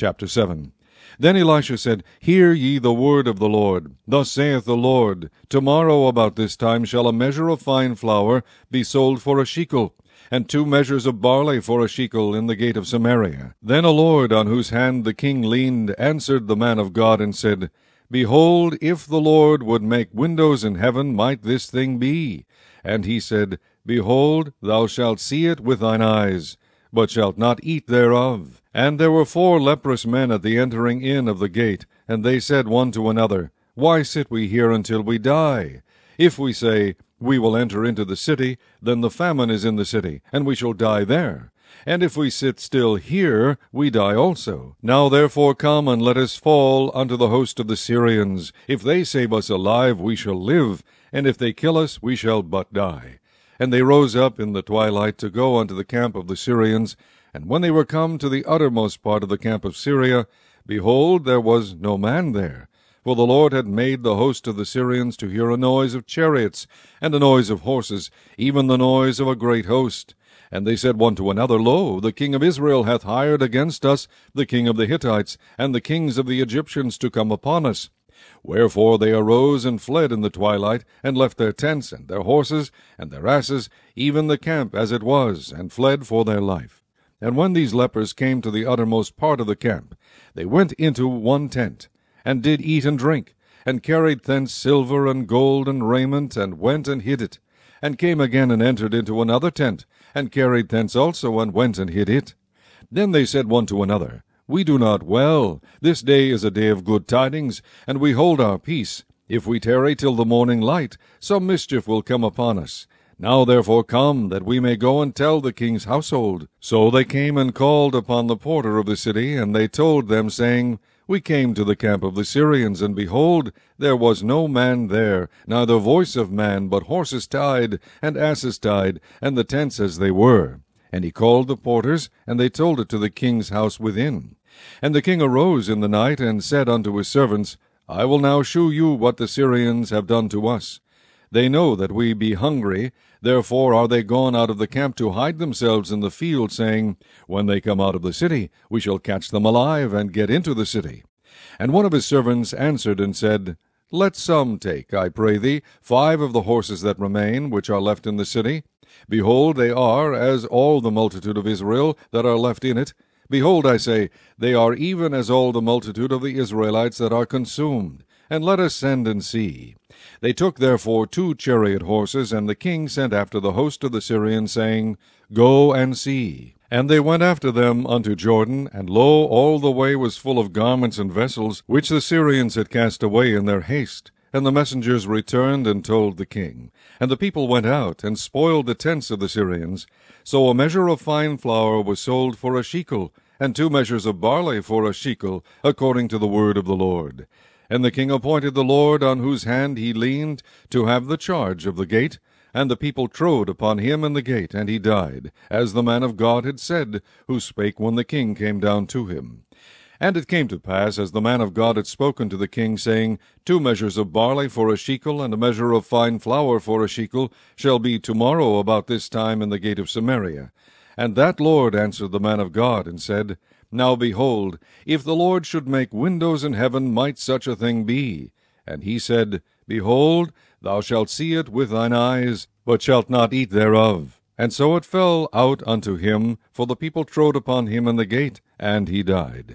Chapter 7. Then Elisha said, Hear ye the word of the Lord. Thus saith the Lord, Tomorrow about this time shall a measure of fine flour be sold for a shekel, and 2 measures of barley for a shekel in the gate of Samaria. Then a Lord, on whose hand the king leaned, answered the man of God, and said, Behold, if the Lord would make windows in heaven, might this thing be? And he said, Behold, thou shalt see it with thine eyes, but shalt not eat thereof. And there were 4 leprous men at the entering in of the gate, and they said one to another, Why sit we here until we die? If we say, We will enter into the city, then the famine is in the city, and we shall die there. And if we sit still here, we die also. Now therefore come, and let us fall unto the host of the Syrians. If they save us alive, we shall live, and if they kill us, we shall but die. And they rose up in the twilight to go unto the camp of the Syrians. And when they were come to the uttermost part of the camp of Syria, behold, there was no man there. For the Lord had made the host of the Syrians to hear a noise of chariots, and a noise of horses, even the noise of a great host. And they said one to another, Lo, the king of Israel hath hired against us the king of the Hittites, and the kings of the Egyptians to come upon us. Wherefore they arose and fled in the twilight, and left their tents, and their horses, and their asses, even the camp as it was, and fled for their life. And when these lepers came to the uttermost part of the camp, they went into one tent, and did eat and drink, and carried thence silver and gold and raiment, and went and hid it, and came again and entered into another tent, and carried thence also, and went and hid it. Then they said one to another, We do not well. This day is a day of good tidings, and we hold our peace. If we tarry till the morning light, some mischief will come upon us. Now therefore come, that we may go and tell the king's household. So they came and called upon the porter of the city, and they told them, saying, We came to the camp of the Syrians, and behold, there was no man there, neither voice of man, but horses tied, and asses tied, and the tents as they were. And he called the porters, and they told it to the king's house within. And the king arose in the night, and said unto his servants, I will now shew you what the Syrians have done to us. They know that we be hungry, therefore are they gone out of the camp to hide themselves in the field, saying, When they come out of the city, we shall catch them alive, and get into the city. And one of his servants answered and said, Let some take, I pray thee, 5 of the horses that remain, which are left in the city. Behold, they are as all the multitude of Israel that are left in it. Behold, I say, they are even as all the multitude of the Israelites that are consumed. And let us send and see. They took therefore 2 chariot horses, and the king sent after the host of the Syrians, saying, Go and see. And they went after them unto Jordan, and lo, all the way was full of garments and vessels, which the Syrians had cast away in their haste. And the messengers returned and told the king. And the people went out, and spoiled the tents of the Syrians. So a measure of fine flour was sold for a shekel, and 2 measures of barley for a shekel, according to the word of the Lord. And the king appointed the Lord, on whose hand he leaned, to have the charge of the gate. And the people trode upon him in the gate, and he died, as the man of God had said, who spake when the king came down to him. And it came to pass, as the man of God had spoken to the king, saying, 2 measures of barley for a shekel, and a measure of fine flour for a shekel, shall be tomorrow about this time in the gate of Samaria. And that Lord answered the man of God, and said, Now behold, if the Lord should make windows in heaven, might such a thing be? And he said, Behold, thou shalt see it with thine eyes, but shalt not eat thereof. And so it fell out unto him, for the people trode upon him in the gate, and he died.